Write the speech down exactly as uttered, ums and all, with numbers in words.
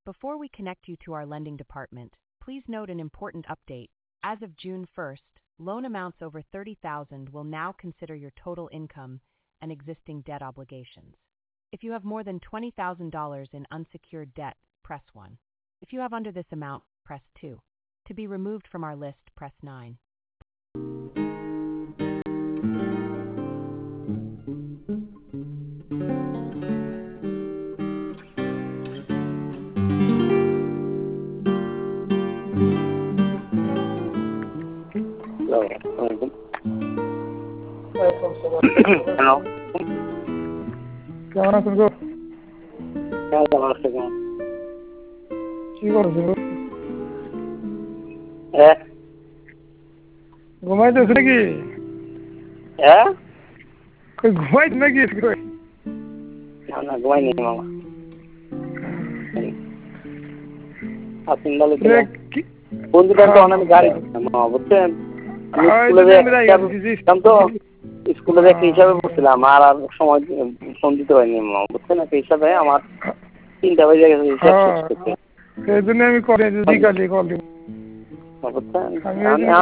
Before we connect you to our lending department, please note an important update. As of June first, loan amounts over thirty thousand dollars will now consider your total income and existing debt obligations. If you have more than twenty thousand dollars in unsecured debt, press one. If you have under this amount, press two. To be removed from our list, press nine. Hello, কেমন আছেন গো? কেমন আছে কেমন? কি করছেন গো? হ্যাঁ ঘুমাইতেছে নাকি? হ্যাঁ কই ঘুমাইতে নাকি? কই না না ঘুমাইনি মামা। আপনি বলে বন্ধুটা তো অনেক গাড়ি মামা বুঝছেন, আমি স্কুলে যেতাম তো, স্কুলে দেখে হিসাবে পড়ছিলাম আর আর সময় ফোন দিতে পারিনি মামা বুঝছেন, একটা হিসাবে আমার তিনটা বাজে গেছে হিসাব শেষ করতে। সেই জন্য আমি কল দিই, কল দিব বুঝছেন।